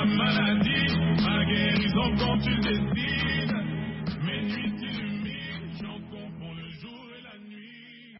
la maladie, ma guérison quand tu décides. Mes nuits s'illuminent, j'en confonds le jour et la nuit.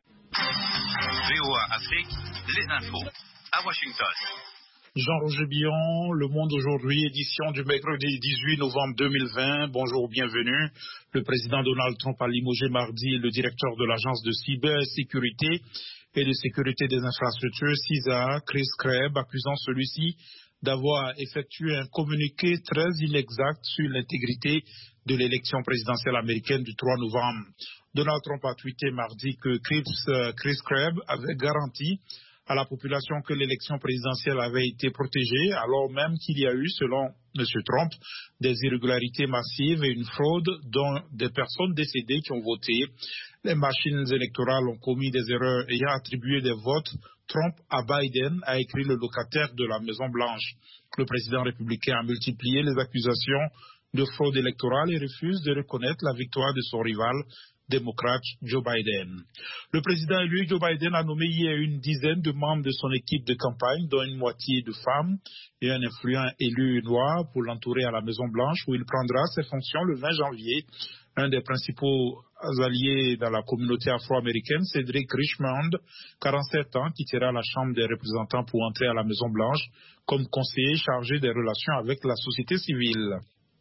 VOA Afrique, les infos à Washington. Jean-Roger Billon, Le Monde aujourd'hui, édition du mercredi 18 novembre 2020. Bonjour, bienvenue. Le président Donald Trump a limogé mardi le directeur de l'agence de cybersécurité et de sécurité des infrastructures, CISA, Chris Krebs, accusant celui-ci d'avoir effectué un communiqué très inexact sur l'intégrité de l'élection présidentielle américaine du 3 novembre. Donald Trump a tweeté mardi que Chris Krebs avait garanti à la population que l'élection présidentielle avait été protégée, alors même qu'il y a eu, selon M. Trump, des irrégularités massives et une fraude dont des personnes décédées qui ont voté. Les machines électorales ont commis des erreurs ayant attribué des votes Trump à Biden, a écrit le locataire de la Maison-Blanche. Le président républicain a multiplié les accusations de fraude électorale et refuse de reconnaître la victoire de son rival démocrate Joe Biden. Le président élu Joe Biden a nommé hier une dizaine de membres de son équipe de campagne, dont une moitié de femmes et un influent élu noir pour l'entourer à la Maison-Blanche où il prendra ses fonctions le 20 janvier. Un des principaux alliés dans la communauté afro-américaine, Cedric Richmond, 47 ans, quittera la Chambre des représentants pour entrer à la Maison-Blanche comme conseiller chargé des relations avec la société civile.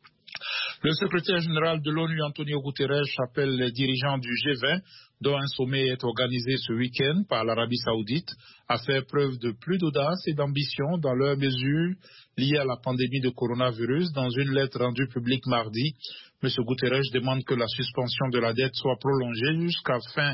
Le secrétaire général de l'ONU, Antonio Guterres, appelle les dirigeants du G20, dont un sommet est organisé ce week-end par l'Arabie saoudite, à faire preuve de plus d'audace et d'ambition dans leurs mesures liées à la pandémie de coronavirus. Dans une lettre rendue publique mardi, M. Guterres demande que la suspension de la dette soit prolongée jusqu'à fin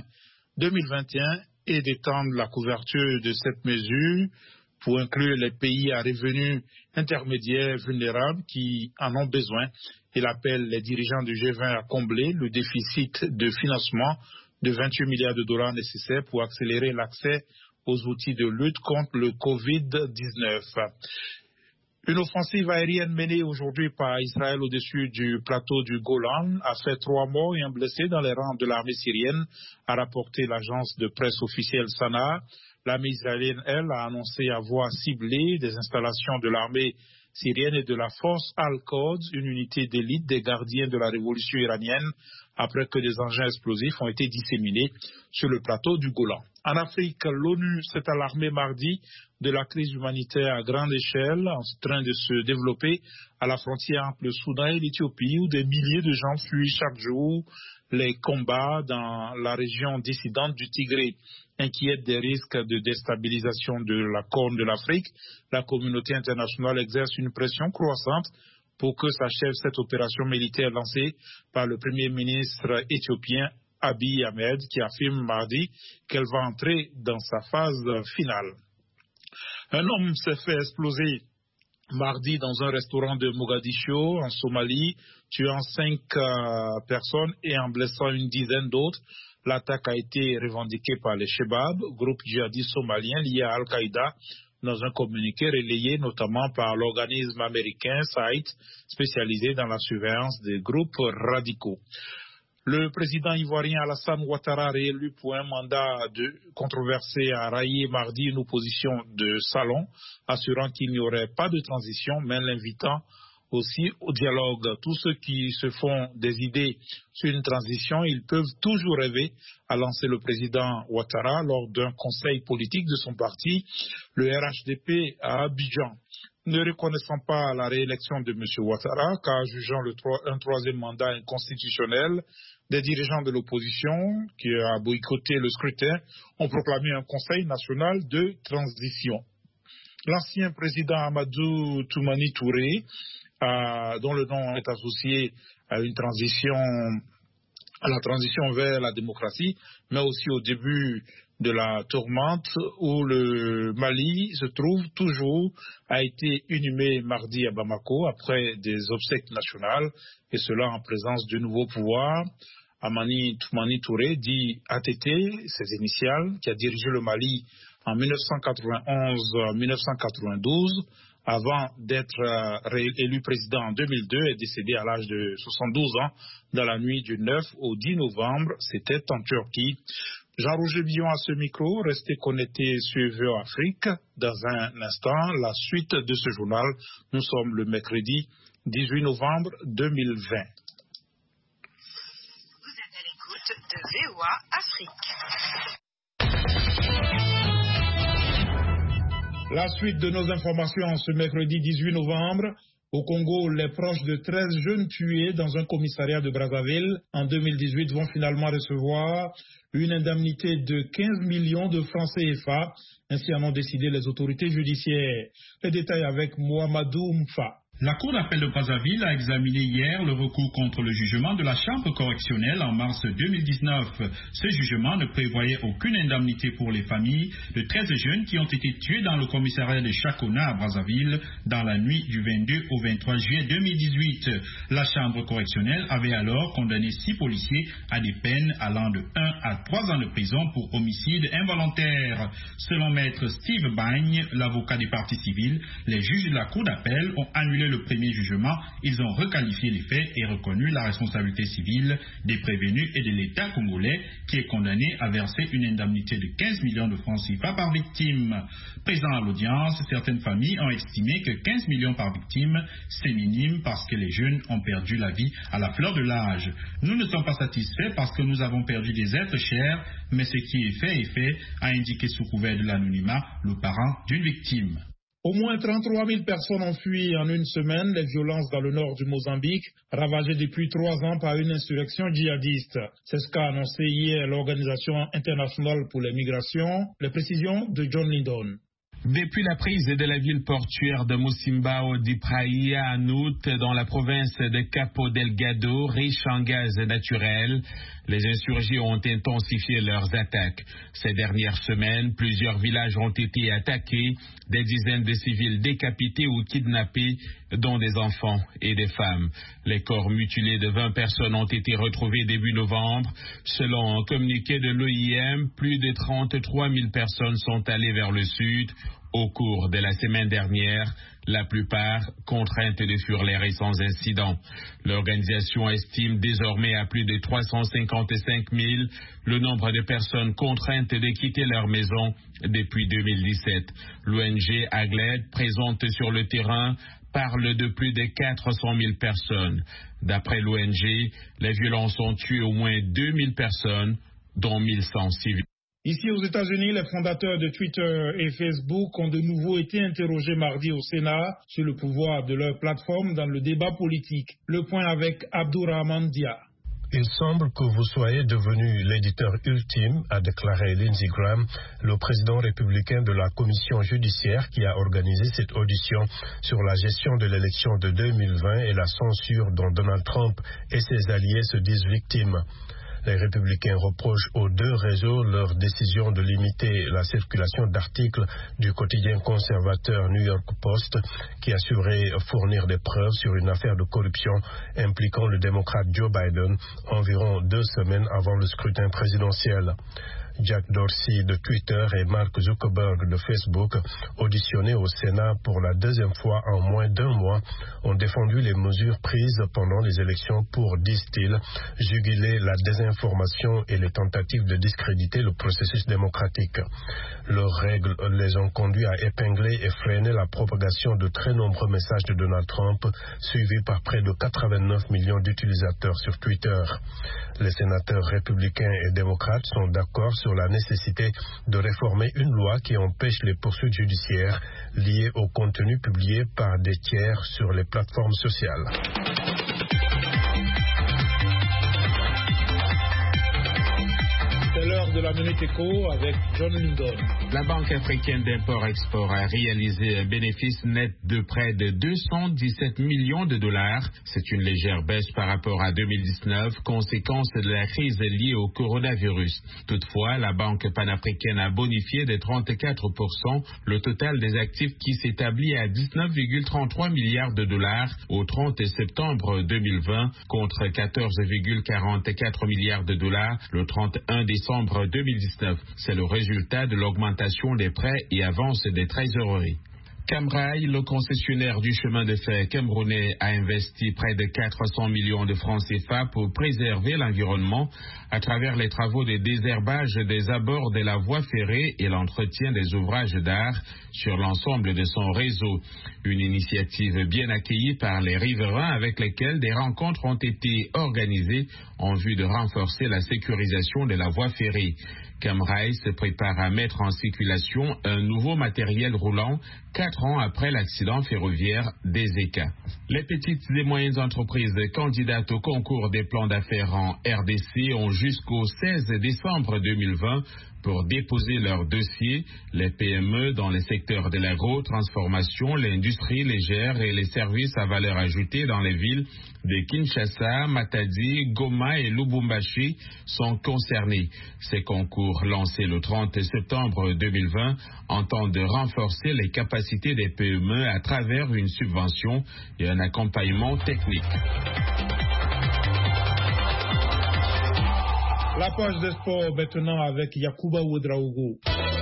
2021 et d'étendre la couverture de cette mesure pour inclure les pays à revenus intermédiaires vulnérables qui en ont besoin. Il appelle les dirigeants du G20 à combler le déficit de financement de 28 milliards de dollars nécessaires pour accélérer l'accès aux outils de lutte contre le Covid-19. Une offensive aérienne menée aujourd'hui par Israël au-dessus du plateau du Golan a fait 3 morts et un blessé dans les rangs de l'armée syrienne, a rapporté l'agence de presse officielle Sana. L'armée israélienne, elle, a annoncé avoir ciblé des installations de l'armée syrienne et de la force Al-Quds, une unité d'élite des gardiens de la révolution iranienne, après que des engins explosifs ont été disséminés sur le plateau du Golan. En Afrique, l'ONU s'est alarmée mardi de la crise humanitaire à grande échelle en train de se développer à la frontière entre le Soudan et l'Éthiopie, où des milliers de gens fuient chaque jour les combats dans la région dissidente du Tigré. Inquiète des risques de déstabilisation de la Corne de l'Afrique, la communauté internationale exerce une pression croissante pour que s'achève cette opération militaire lancée par le Premier ministre éthiopien Abiy Ahmed, qui affirme mardi qu'elle va entrer dans sa phase finale. Un homme s'est fait exploser mardi dans un restaurant de Mogadiscio, en Somalie, tuant 5 personnes et en blessant une dizaine d'autres. L'attaque a été revendiquée par les Shebab, groupe djihadiste somalien lié à Al-Qaïda, dans un communiqué relayé notamment par l'organisme américain SITE, spécialisé dans la surveillance des groupes radicaux. Le président ivoirien Alassane Ouattara, réélu pour un mandat controversé, a raillé mardi une opposition de salon, assurant qu'il n'y aurait pas de transition, mais l'invitant aussi au dialogue. Tous ceux qui se font des idées sur une transition, ils peuvent toujours rêver, a lancé le président Ouattara lors d'un conseil politique de son parti, le RHDP à Abidjan. Ne reconnaissant pas la réélection de M. Ouattara, car jugeant un troisième mandat inconstitutionnel, des dirigeants de l'opposition, qui a boycotté le scrutin, ont proclamé un conseil national de transition. L'ancien président Amadou Toumani Touré, dont le nom est associé à la transition vers la démocratie, mais aussi au début de la tourmente où le Mali se trouve toujours, a été inhumé mardi à Bamako après des obsèques nationales, et cela en présence du nouveau pouvoir. Amani Toumani Touré, dit ATT, ses initiales, qui a dirigé le Mali en 1991-1992, avant d'être élu président en 2002, est décédé à l'âge de 72 ans dans la nuit du 9 au 10 novembre. C'était en Turquie. Jean-Roger Billon à ce micro, restez connectés sur VOA Afrique. Dans un instant, la suite de ce journal. Nous sommes le mercredi 18 novembre 2020. Vous êtes à l'écoute de VOA Afrique. La suite de nos informations ce mercredi 18 novembre. Au Congo, les proches de 13 jeunes tués dans un commissariat de Brazzaville en 2018 vont finalement recevoir une indemnité de 15 millions de francs CFA. Ainsi en ont décidé les autorités judiciaires. Les détails avec Mohamedou Mfa. La Cour d'appel de Brazzaville a examiné hier le recours contre le jugement de la Chambre correctionnelle en mars 2019. Ce jugement ne prévoyait aucune indemnité pour les familles de 13 jeunes qui ont été tués dans le commissariat de Chakona à Brazzaville dans la nuit du 22 au 23 juillet 2018. La Chambre correctionnelle avait alors condamné 6 policiers à des peines allant de 1 à 3 ans de prison pour homicide involontaire. Selon maître Steve Bagne, l'avocat des parties civiles, les juges de la Cour d'appel ont annulé le premier jugement. Ils ont requalifié les faits et reconnu la responsabilité civile des prévenus et de l'État congolais qui est condamné à verser une indemnité de 15 millions de francs CFA par victime. Présent à l'audience, certaines familles ont estimé que 15 millions par victime, c'est minime parce que les jeunes ont perdu la vie à la fleur de l'âge. Nous ne sommes pas satisfaits parce que nous avons perdu des êtres chers, mais ce qui est fait, a indiqué sous couvert de l'anonymat le parent d'une victime. Au moins 33 000 personnes ont fui en une semaine les violences dans le nord du Mozambique, ravagées depuis 3 ans par une insurrection djihadiste. C'est ce qu'a annoncé hier l'Organisation internationale pour les migrations. Les précisions de John Lindon. Depuis la prise de la ville portuaire de Mosimbao d'Ipraia en août dans la province de Cabo Delgado, riche en gaz naturel, les insurgés ont intensifié leurs attaques. Ces dernières semaines, plusieurs villages ont été attaqués, des dizaines de civils décapités ou kidnappés, dont des enfants et des femmes. Les corps mutilés de 20 personnes ont été retrouvés début novembre. Selon un communiqué de l'OIM, plus de 33 000 personnes sont allées vers le sud au cours de la semaine dernière, la plupart contraintes de fuir les récents incidents. L'organisation estime désormais à plus de 355 000 le nombre de personnes contraintes de quitter leur maison depuis 2017. L'ONG AGLED, présente sur le terrain, parle de plus de 400 000 personnes. D'après l'ONG, les violences ont tué au moins 2 000 personnes, dont 1 100 civils. Ici aux États-Unis, les fondateurs de Twitter et Facebook ont de nouveau été interrogés mardi au Sénat sur le pouvoir de leur plateforme dans le débat politique. Le point avec Abdourahmane Dia. Il semble que vous soyez devenu l'éditeur ultime, a déclaré Lindsey Graham, le président républicain de la commission judiciaire qui a organisé cette audition sur la gestion de l'élection de 2020 et la censure dont Donald Trump et ses alliés se disent victimes. Les républicains reprochent aux 2 réseaux leur décision de limiter la circulation d'articles du quotidien conservateur New York Post qui assurait fournir des preuves sur une affaire de corruption impliquant le démocrate Joe Biden environ 2 semaines avant le scrutin présidentiel. Jack Dorsey de Twitter et Mark Zuckerberg de Facebook, auditionnés au Sénat pour la 2e fois en moins d'1 mois, ont défendu les mesures prises pendant les élections pour, disent-ils, juguler la désinformation et les tentatives de discréditer le processus démocratique. Leurs règles les ont conduits à épingler et freiner la propagation de très nombreux messages de Donald Trump, suivis par près de 89 millions d'utilisateurs sur Twitter. Les sénateurs républicains et démocrates sont d'accord sur la nécessité de réformer une loi qui empêche les poursuites judiciaires liées au contenu publié par des tiers sur les plateformes sociales. C'est l'heure de la Minute Éco avec John Lindon. La Banque africaine d'import-export a réalisé un bénéfice net de près de 217 millions de dollars. C'est une légère baisse par rapport à 2019, conséquence de la crise liée au coronavirus. Toutefois, la Banque panafricaine a bonifié de 34% le total des actifs qui s'établit à 19,33 milliards de dollars au 30 septembre 2020 contre 14,44 milliards de dollars le 31 décembre 2019. C'est le résultat de l'augmentation des prêts et avances des trésoreries. Camrail, le concessionnaire du chemin de fer camerounais, a investi près de 400 millions de francs CFA pour préserver l'environnement à travers les travaux de désherbage des abords de la voie ferrée et l'entretien des ouvrages d'art sur l'ensemble de son réseau. Une initiative bien accueillie par les riverains avec lesquels des rencontres ont été organisées en vue de renforcer la sécurisation de la voie ferrée. Camrail se prépare à mettre en circulation un nouveau matériel roulant 4 ans après l'accident ferroviaire d'Ezeka. Les petites et moyennes entreprises candidates au concours des plans d'affaires en RDC ont jusqu'au 16 décembre 2020 pour déposer leur dossier. Les PME dans les secteurs de l'agro-transformation, l'industrie légère et les services à valeur ajoutée dans les villes de Kinshasa, Matadi, Goma et Lubumbashi sont concernés. Ces concours lancés le 30 septembre 2020 entendent renforcer les capacités des PME à travers une subvention et un accompagnement technique. La page des sports maintenant avec Yacouba Ouedraogo.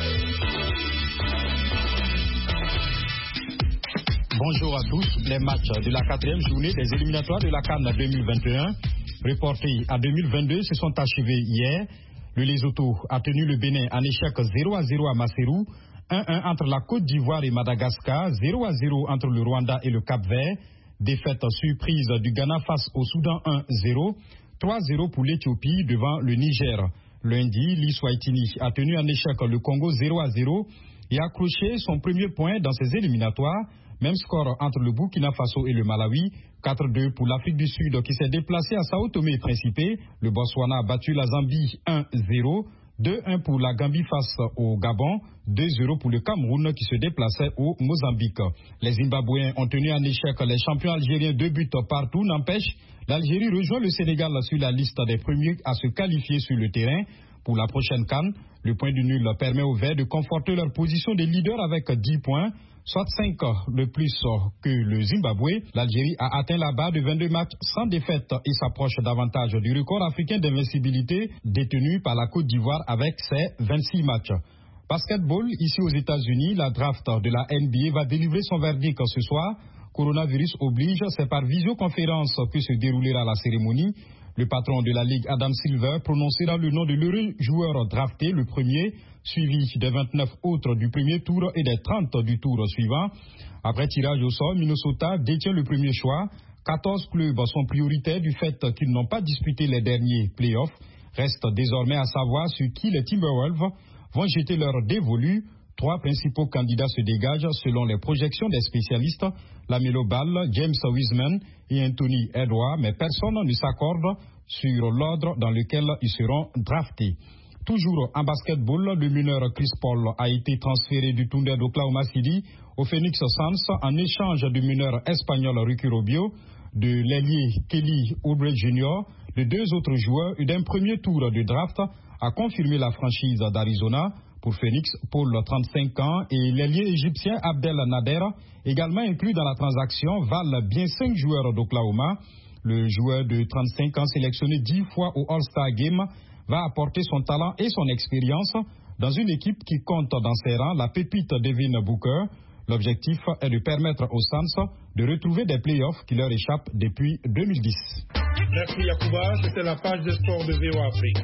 Bonjour à tous. Les matchs de la 4e journée des éliminatoires de la CAN 2021, reportés à 2022, se sont achevés hier. Le Lesotho a tenu le Bénin en échec 0-0 à Maseru, 1-1 entre la Côte d'Ivoire et Madagascar, 0-0 entre le Rwanda et le Cap-Vert, défaite surprise du Ghana face au Soudan 1-0, 3-0 pour l'Éthiopie devant le Niger. Lundi, l'Iswaitini a tenu en échec le Congo 0-0 et a accroché son premier point dans ses éliminatoires. Même score entre le Burkina Faso et le Malawi, 4-2 pour l'Afrique du Sud qui s'est déplacée à Sao Tomé et Principe. Le Botswana a battu la Zambie 1-0, 2-1 pour la Gambie face au Gabon, 2-0 pour le Cameroun qui se déplaçait au Mozambique. Les Zimbabwéens ont tenu en échec les champions algériens 2 buts partout. N'empêche, l'Algérie rejoint le Sénégal sur la liste des premiers à se qualifier sur le terrain. Pour la prochaine CAN, le point du nul permet aux Verts de conforter leur position de leader avec 10 points, soit 5 de plus que le Zimbabwe. L'Algérie a atteint la barre de 22 matchs sans défaite et s'approche davantage du record africain d'invincibilité détenu par la Côte d'Ivoire avec ses 26 matchs. Basketball, ici aux États-Unis, la draft de la NBA va délivrer son verdict ce soir. Coronavirus oblige, c'est par visioconférence que se déroulera la cérémonie. Le patron de la Ligue, Adam Silver, prononcera le nom de l'heureux joueur drafté, le premier, suivi des 29 autres du premier tour et des 30 du tour suivant. Après tirage au sort, Minnesota détient le premier choix. 14 clubs sont prioritaires du fait qu'ils n'ont pas disputé les derniers playoffs. Reste désormais à savoir sur qui les Timberwolves vont jeter leur dévolu. 3 principaux candidats se dégagent selon les projections des spécialistes, LaMelo Ball, James Wiseman et Anthony Edwards, mais personne ne s'accorde sur l'ordre dans lequel ils seront draftés. Toujours en basketball, le mineur Chris Paul a été transféré du Thunder d'Oklahoma City au Phoenix Suns en échange du mineur espagnol Ricky Rubio, de l'ailier Kelly Oubre Jr., de 2 autres joueurs et d'un premier tour de draft a confirmé la franchise d'Arizona. Pour Phoenix, Paul, 35 ans, et l'ailier égyptien Abdel Nader, également inclus dans la transaction, valent bien 5 joueurs d'Oklahoma. Le joueur de 35 ans, sélectionné 10 fois au All-Star Game, va apporter son talent et son expérience dans une équipe qui compte dans ses rangs la pépite Devin Booker. L'objectif est de permettre aux Suns de retrouver des playoffs qui leur échappent depuis 2010. Merci Yacouba, c'était la page des sports de VOA Afrique.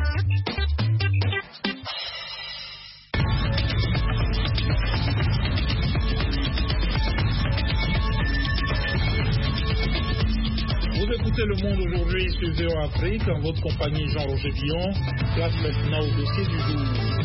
Vous écoutez Le Monde aujourd'hui sur VOA Afrique, en votre compagnie Jean-Roger Billon. Place maintenant au dossier du jour.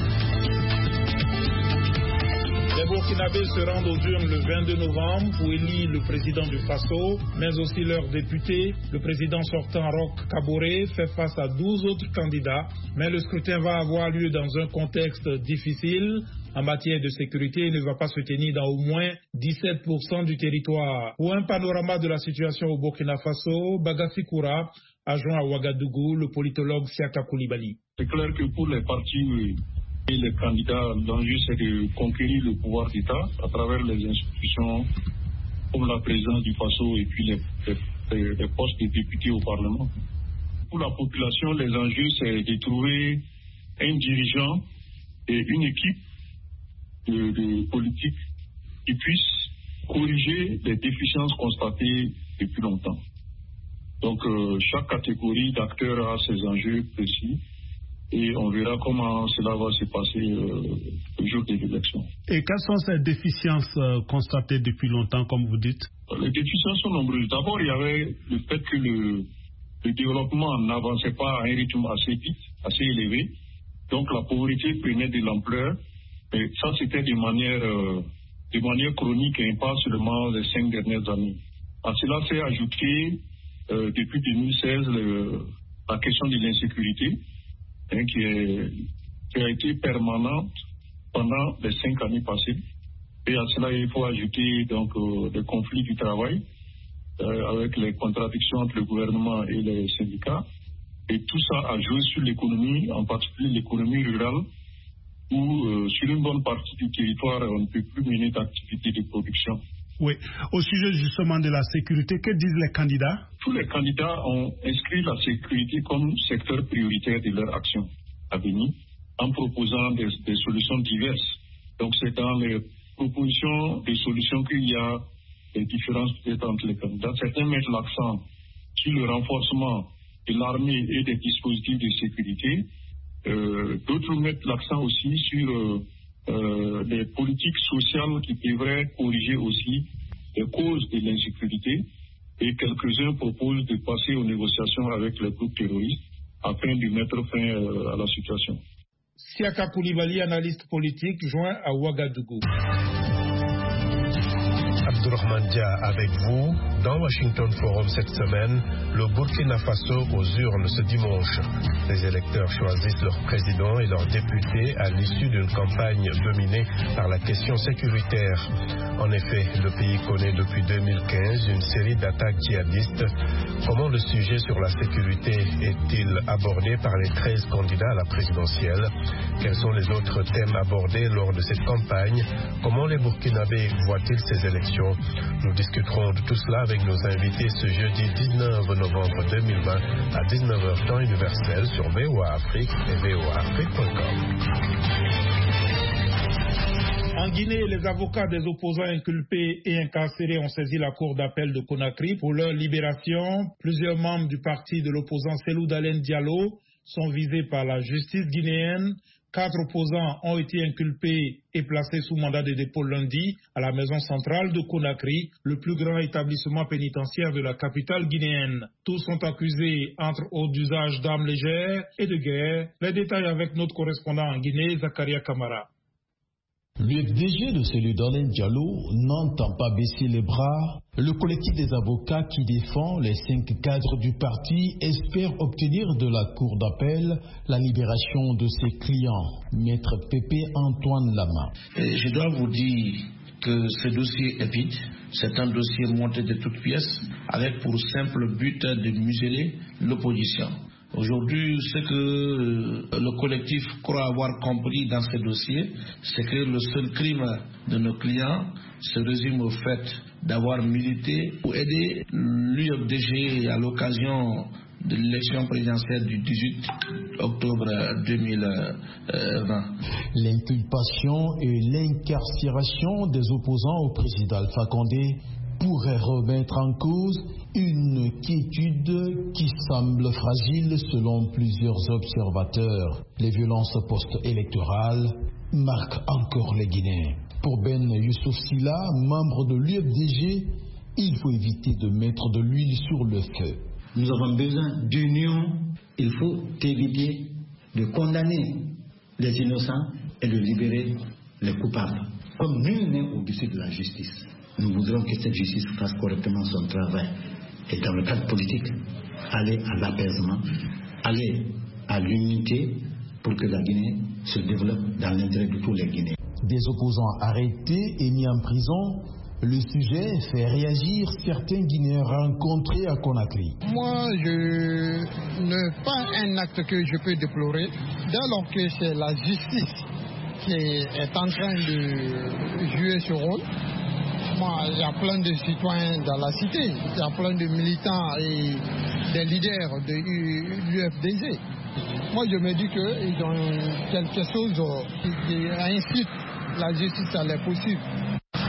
Les Burkinabés se rendent aux urnes le 22 novembre pour élire le président du Faso, mais aussi leur député. Le président sortant Roch Kaboré fait face à 12 autres candidats, mais le scrutin va avoir lieu dans un contexte difficile. En matière de sécurité, il ne va pas se tenir dans au moins 17% du territoire. Pour un panorama de la situation au Burkina Faso, Bagassi Koura a joint à Ouagadougou le politologue Siaka Koulibaly. C'est clair que pour les partis et les candidats, l'enjeu c'est de conquérir le pouvoir d'État à travers les institutions comme la présidence du Faso et puis les postes de députés au Parlement. Pour la population, les enjeux c'est de trouver un dirigeant et une équipe de politique qui puisse corriger les déficiences constatées depuis longtemps. Donc, chaque catégorie d'acteurs a ses enjeux précis et on verra comment cela va se passer le jour des élections. Et quelles sont ces déficiences constatées depuis longtemps, comme vous dites? Les déficiences sont nombreuses. D'abord, il y avait le fait que le développement n'avançait pas à un rythme assez vite, assez élevé. Donc, la pauvreté prenait de l'ampleur. Et ça, c'était de manière chronique et pas seulement les 5 dernières années. À cela s'est ajouté, depuis 2016, la question de l'insécurité, qui a été permanente pendant les 5 années passées. Et à cela, il faut ajouter donc les conflits du travail, avec les contradictions entre le gouvernement et les syndicats. Et tout ça a joué sur l'économie, en particulier l'économie rurale, où sur une bonne partie du territoire, on ne peut plus mener d'activité de production. Oui. Au sujet justement de la sécurité, que disent les candidats? Tous les candidats ont inscrit la sécurité comme secteur prioritaire de leur action à venir, en proposant des solutions diverses. Donc c'est dans les propositions des solutions qu'il y a des différences peut-être entre les candidats. Certains mettent l'accent sur le renforcement de l'armée et des dispositifs de sécurité. D'autres mettent l'accent aussi sur des politiques sociales qui devraient corriger aussi les causes de l'insécurité. Et quelques-uns proposent de passer aux négociations avec les groupes terroristes afin de mettre fin à la situation. Siaka Koulibaly, analyste politique, joint à Ouagadougou. Abdourahmane Dia avec vous. Dans Washington Forum cette semaine, le Burkina Faso aux urnes ce dimanche. Les électeurs choisissent leur président et leurs députés à l'issue d'une campagne dominée par la question sécuritaire. En effet, le pays connaît depuis 2015 une série d'attaques djihadistes. Comment le sujet sur la sécurité est-il abordé par les 13 candidats à la présidentielle? Quels sont les autres thèmes abordés lors de cette campagne? Comment les Burkinabés voient-ils ces élections? Nous discuterons de tout cela avec nos invités ce jeudi 19 novembre 2020 à 19h temps universel sur VOA Afrique et voaafrique.com. En Guinée, les avocats des opposants inculpés et incarcérés ont saisi la cour d'appel de Conakry pour leur libération. Plusieurs membres du parti de l'opposant Cellou Dalein Diallo sont visés par la justice guinéenne. 4 opposants ont été inculpés et placés sous mandat de dépôt lundi à la maison centrale de Conakry, le plus grand établissement pénitentiaire de la capitale guinéenne. Tous sont accusés, entre autres, d'usage d'armes légères et de guerre. Les détails avec notre correspondant en Guinée, Zakaria Kamara. Le DG de Cellou Dalein Diallo n'entend pas baisser les bras. Le collectif des avocats qui défend les 5 cadres du parti espère obtenir de la cour d'appel la libération de ses clients. Maître Pépé Antoine Lama. Je dois vous dire que ce dossier est vide. C'est un dossier monté de toutes pièces avec pour simple but de museler l'opposition. Aujourd'hui, ce que le collectif croit avoir compris dans ce dossier, c'est que le seul crime de nos clients se résume au fait d'avoir milité pour aider l'UFDG à l'occasion de l'élection présidentielle du 18 octobre 2020. L'inculpation et l'incarcération des opposants au président Alpha Condé pourrait remettre en cause une quiétude qui semble fragile selon plusieurs observateurs. Les violences post-électorales marquent encore les Guinéens. Pour Ben Youssouf Silla, membre de l'UFDG, il faut éviter de mettre de l'huile sur le feu. Nous avons besoin d'union. Il faut éviter de condamner les innocents et de libérer les coupables. Comme nul n'est au-dessus de la justice, nous voudrons que cette justice fasse correctement son travail. Et dans le cadre politique, aller à l'apaisement, aller à l'unité pour que la Guinée se développe dans l'intérêt de tous les Guinéens. Des opposants arrêtés et mis en prison, le sujet fait réagir certains Guinéens rencontrés à Conakry. Moi, je n'ai pas un acte que je peux déplorer, dès lors que c'est la justice qui est en train de jouer ce rôle. Moi, il y a plein de citoyens dans la cité, il y a plein de militants et des leaders de l'UFDG. Moi, je me dis qu'ils ont quelque chose qui incite la justice à les poursuivre.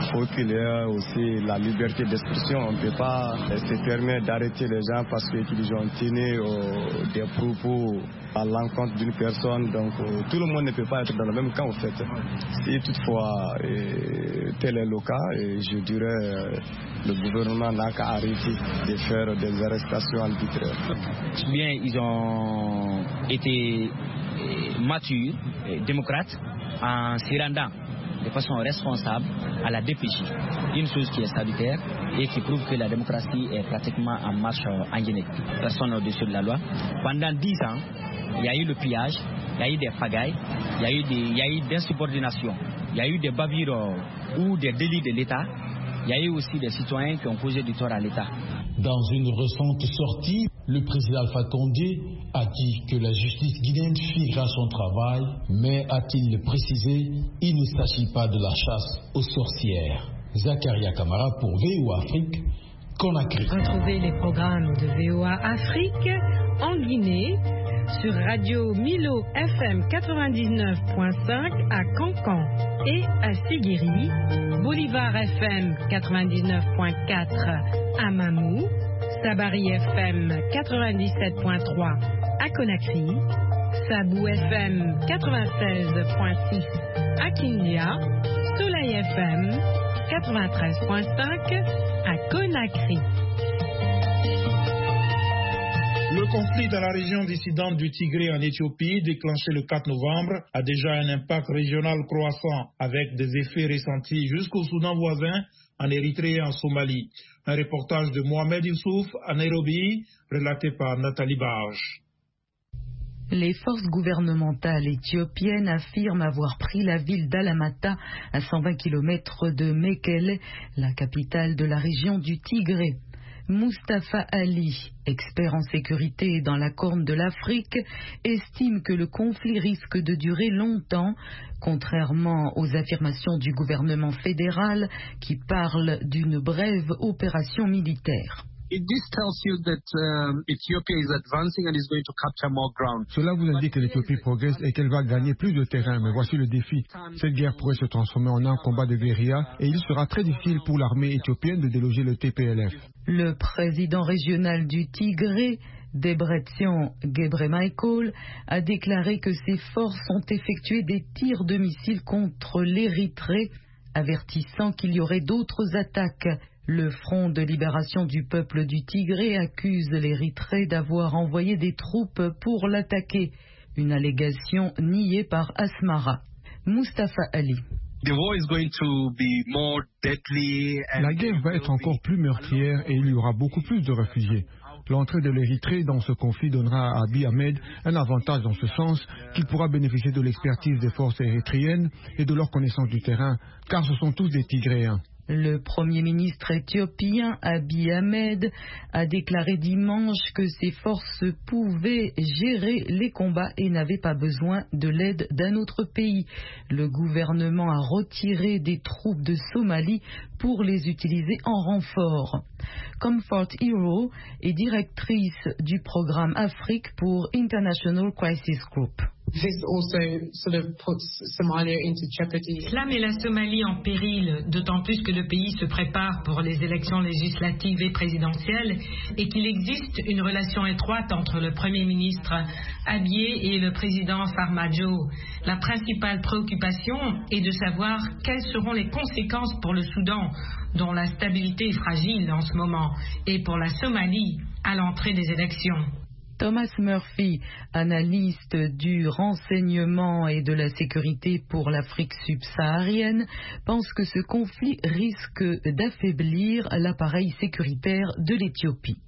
faut qu'il y ait aussi la liberté d'expression. On ne peut pas se permettre d'arrêter les gens parce qu'ils ont tenu des propos à l'encontre d'une personne. Donc tout le monde ne peut pas être dans le même cas en fait. Si toutefois tel est le cas, je dirais le gouvernement n'a qu'à arrêter de faire des arrestations arbitraires. Bien, ils ont été matures, démocrates, en s'y rendant de façon responsable à la DPJ. Une chose qui est salutaire et qui prouve que la démocratie est pratiquement en marche en Guinée. Personne au-dessus de la loi. Pendant 10 ans, il y a eu le pillage, il y a eu des pagailles, il y a eu d'insubordination, il y a eu des bavures ou des délits de l'État. Il y a eu aussi des citoyens qui ont causé du tort à l'État. Dans une récente sortie, le président Alpha Condé a dit que la justice guinéenne fera son travail, mais a-t-il précisé, il ne s'agit pas de la chasse aux sorcières. Zakaria Kamara pour VOA Afrique, Conakry. Retrouvez les programmes de VOA Afrique en Guinée sur Radio Milo FM 99.5 à Cancan et à Séguéry, Bolivar FM 99.4 à Mamou, Sabari FM 97.3 à Conakry, Sabou FM 96.6 à Kindia, Soleil FM 93.5 à Conakry. Le conflit dans la région dissidente du Tigré en Éthiopie, déclenché le 4 novembre, a déjà un impact régional croissant avec des effets ressentis jusqu'au Soudan voisin, en Érythrée et en Somalie. Un reportage de Mohamed Youssouf à Nairobi, relaté par Nathalie Barge. Les forces gouvernementales éthiopiennes affirment avoir pris la ville d'Alamata, à 120 km de Mekele, la capitale de la région du Tigré. Mustafa Ali, expert en sécurité dans la Corne de l'Afrique, estime que le conflit risque de durer longtemps, contrairement aux affirmations du gouvernement fédéral qui parle d'une brève opération militaire. Cela vous indique que l'Éthiopie progresse et qu'elle va gagner plus de terrain, mais voici le défi. Cette guerre pourrait se transformer en un combat de guérilla et il sera très difficile pour l'armée éthiopienne de déloger le TPLF. Le président régional du Tigré, Debretsion Gebremichael, a déclaré que ses forces ont effectué des tirs de missiles contre l'Érythrée, avertissant qu'il y aurait d'autres attaques. Le Front de libération du peuple du Tigré accuse l'Érythrée d'avoir envoyé des troupes pour l'attaquer, une allégation niée par Asmara. Mustafa Ali. La guerre va être encore plus meurtrière et il y aura beaucoup plus de réfugiés. L'entrée de l'Érythrée dans ce conflit donnera à Abiy Ahmed un avantage dans ce sens qu'il pourra bénéficier de l'expertise des forces érythréennes et de leur connaissance du terrain, car ce sont tous des Tigréens. Le Premier ministre éthiopien Abiy Ahmed a déclaré dimanche que ses forces pouvaient gérer les combats et n'avaient pas besoin de l'aide d'un autre pays. Le gouvernement a retiré des troupes de Somalie pour les utiliser en renfort. Comfort Hero est directrice du programme Afrique pour International Crisis Group. Cela met la Somalie en péril, d'autant plus que le pays se prépare pour les élections législatives et présidentielles et qu'il existe une relation étroite entre le Premier ministre Abiy et le président Farmajo. La principale préoccupation est de savoir quelles seront les conséquences pour le Soudan, dont la stabilité est fragile en ce moment, et pour la Somalie à l'entrée des élections. Thomas Murphy, analyste du renseignement et de la sécurité pour l'Afrique subsaharienne, pense que ce conflit risque d'affaiblir l'appareil sécuritaire de l'Éthiopie.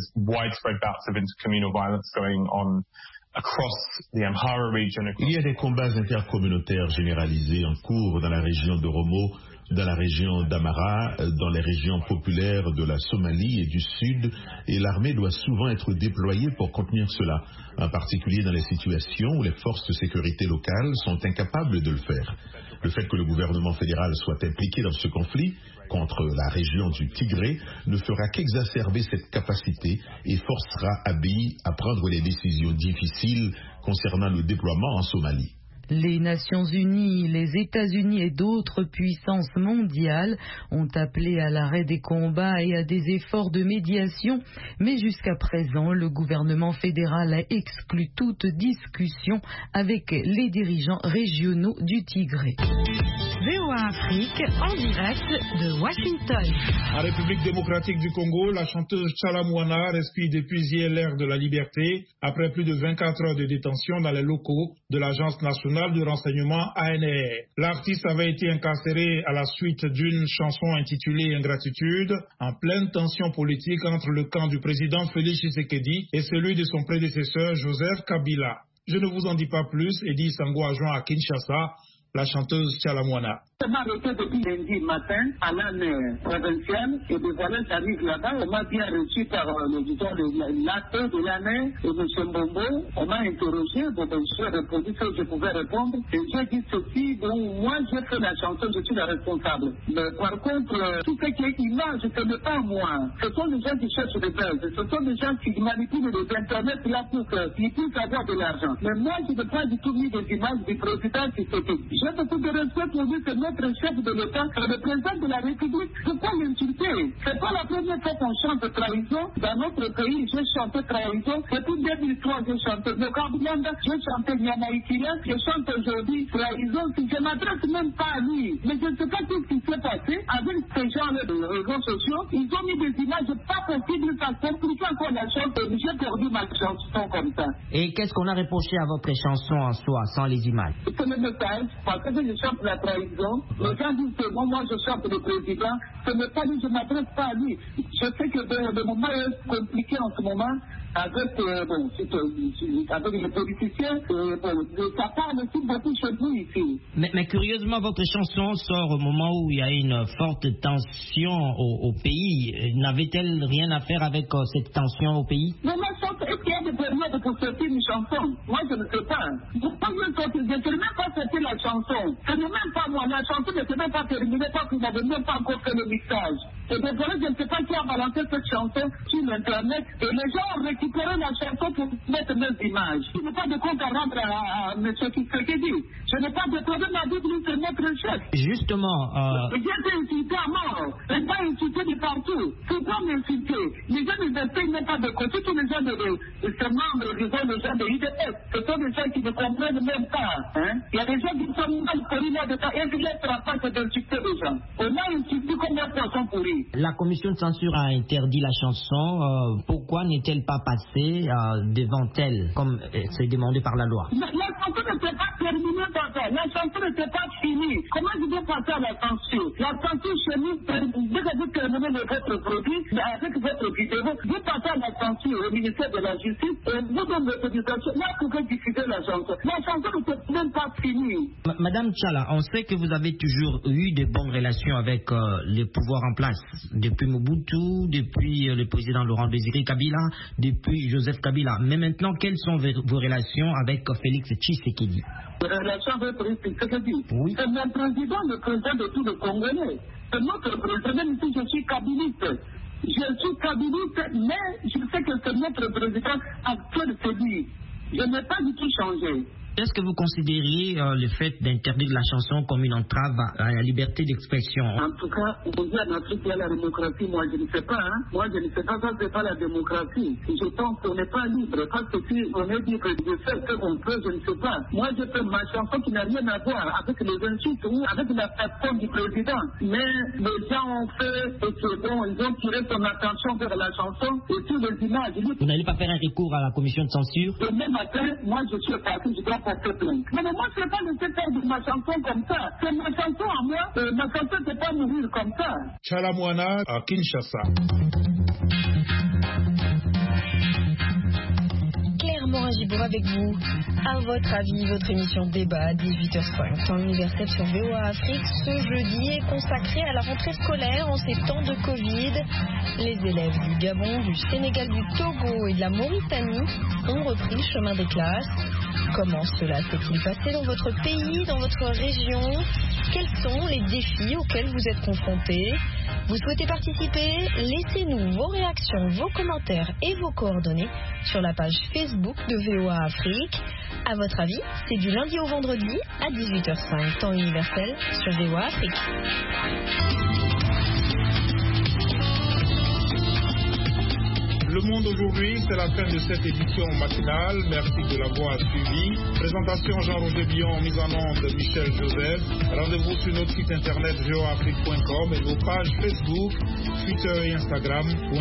Il y a des combats intercommunautaires généralisés en cours dans la région d'Oromo, dans la région d'Amara, dans les régions populaires de la Somalie et du Sud, et l'armée doit souvent être déployée pour contenir cela, en particulier dans les situations où les forces de sécurité locales sont incapables de le faire. Le fait que le gouvernement fédéral soit impliqué dans ce conflit contre la région du Tigré ne fera qu'exacerber cette capacité et forcera Abiy à prendre des décisions difficiles concernant le déploiement en Somalie. Les Nations Unies, les États-Unis et d'autres puissances mondiales ont appelé à l'arrêt des combats et à des efforts de médiation, mais jusqu'à présent, le gouvernement fédéral a exclu toute discussion avec les dirigeants régionaux du Tigré. VOA Afrique, en direct de Washington. En République démocratique du Congo, la chanteuse Tchala Mouana respire depuis hier l'ère de la liberté après plus de 24 heures de détention dans les locaux de l'Agence nationale de renseignement ANR. L'artiste avait été incarcéré à la suite d'une chanson intitulée Ingratitude, en pleine tension politique entre le camp du président Félix Tshisekedi et celui de son prédécesseur Joseph Kabila. Je ne vous en dis pas plus, Eddy Sango a joint à Kinshasa la chanteuse Tchala Mouana. On m'a arrêté depuis lundi matin à l'âne provinciale et de voilà, j'arrive là-bas. On m'a bien reçu par l'éditeur de l'acte de l'âne et M. Mbombo. On m'a interrogé, bon, j'ai répondu ce que je pouvais répondre. Et j'ai dit ceci, bon, moi j'ai fait la chanson, je suis la responsable. Mais par contre, tout ce qui est image, ce n'est pas moi. Ce sont les gens qui cherchent des buzz. Ce sont les gens qui manipulent les internets là pour qu'ils puissent avoir de l'argent. Mais moi, je n'ai pas du tout mis des images du président qui se fait. J'ai beaucoup de respect pour lui, c'est notre chef de l'État, le président de la République. Pourquoi l'insulter? C'est pas la première fois qu'on chante trahison. Dans notre pays, j'ai chanté trahison. Depuis 2003, j'ai chanté le Kabulanda, j'ai chanté Nyamaïkila, je chante aujourd'hui trahison. Je ne m'adresse même pas à lui. Mais je ne sais pas ce qui s'est passé avec ces gens-là de réseaux sociaux. Ils ont mis des images pas possibles, ça complique encore la chose. J'ai perdu ma chanson comme ça. Et qu'est-ce qu'on a reproché à votre chanson en soi, sans les images? C'est le message, parce que je chante la trahison. Les gens disent que moi je chante le président. Ce n'est pas lui, je ne m'adresse pas à lui. Je sais que le moment est compliqué en ce moment avec, avec les politiciens. Ça parle aussi beaucoup chez vous ici. Mais curieusement, votre chanson sort au moment où il y a une forte tension au pays. N'avait-elle rien à faire avec cette tension au pays? Mais ma chanson, est-ce qu'il y a des périodes pour sortir une chanson? Moi je ne sais pas. Je ne sais même pas sortir la chanson. Ce n'est même pas moi. La chanson ne s'est même pas terminée parce que vous n'avez même pas encore fait le mixage. Et désolé, je ne sais pas qui a balancé cette chanson sur Internet. Et les gens ont récupéré la chanson pour mettre mes images. Je n'ai pas de compte à rendre à M. Tshisekedi. Je n'ai pas de problème à dire que c'est notre chef. Justement. J'ai été insulté à mort. Et pas insulté de partout. Pourquoi m'insulter? Les gens ne payent même pas de côté. Tous les gens de ces membres, les gens de l'IDF, ce sont des gens qui ne comprennent même pas. Hein? Il y a des gens qui sont mal pourris là de temps. Et je ne laisse pas d'insulter les gens. On a insulté comme des poissons pourris. La commission de censure a interdit la chanson. Pourquoi n'est-elle pas passée devant elle, comme c'est demandé par la loi? La chanson n'était pas terminée par ça. La chanson n'était pas finie. Comment je vais passer à la censure? La censure chez nous, dès que vous terminez votre produit, avec votre vidéo, vous passez à la censure au ministère de la Justice et vous donnez votre autorisation. Là, vous pouvez diffuser la chanson. La chanson n'était même pas finie. Madame Tchala, on sait que vous avez toujours eu de bonnes relations avec les pouvoirs en place. Depuis Mobutu, depuis le président Laurent Désiré Kabila, depuis Joseph Kabila. Mais maintenant, quelles sont vos relations avec Félix Tshisekedi? Les relations avec Félix Tshisekedi? Oui. C'est mon président, le président de tous les Congolais. C'est notre président, même si je suis kabiliste. Je suis kabiliste, mais je sais que c'est notre président actuel, c'est lui. Je n'ai pas du tout changé. Est-ce que vous considériez le fait d'interdire la chanson comme une entrave à la liberté d'expression? En tout cas, on dit en Afrique, il y a la démocratie. Moi, je ne sais pas. Hein? Moi, je ne sais pas. Ça, c'est pas la démocratie. Je pense qu'on n'est pas libre. Parce que si on est libre de faire ce qu'on peut, je ne sais pas. Moi, je fais ma chanson qui n'a rien à voir avec les insultes ou avec la plateforme du président. Mais les gens ont fait, et c'est bon, ils ont tiré son attention vers la chanson et tous les images. Vous n'allez pas faire un recours à la commission de censure? Le même matin, moi, je suis parti, je dois porter plainte. Mais moi, je ne vais pas laisser faire de ma chanson comme ça. C'est ma chanson à moi. Ma chanson ne peut pas mourir comme ça. Tchala Mouana à Kinshasa. Claire Morin-Gibour avec vous. À votre avis, votre émission débat 18h05, temps universel sur VOA Afrique, ce jeudi est consacré à la rentrée scolaire en ces temps de Covid. Les élèves du Gabon, du Sénégal, du Togo et de la Mauritanie ont repris le chemin des classes. Comment cela s'est-il passé dans votre pays, dans votre région? Quels sont les défis auxquels vous êtes confrontés? Vous souhaitez participer? Laissez-nous vos réactions, vos commentaires et vos coordonnées sur la page Facebook de VOA Afrique. À votre avis, c'est du lundi au vendredi à 18h05, temps universel sur VOA Afrique. Le Monde aujourd'hui, c'est la fin de cette édition matinale. Merci de l'avoir suivi. Présentation Jean-Roger Billon, mise en onde Michel Joseph. Rendez-vous sur notre site internet voaafrique.com et nos pages Facebook, Twitter et Instagram.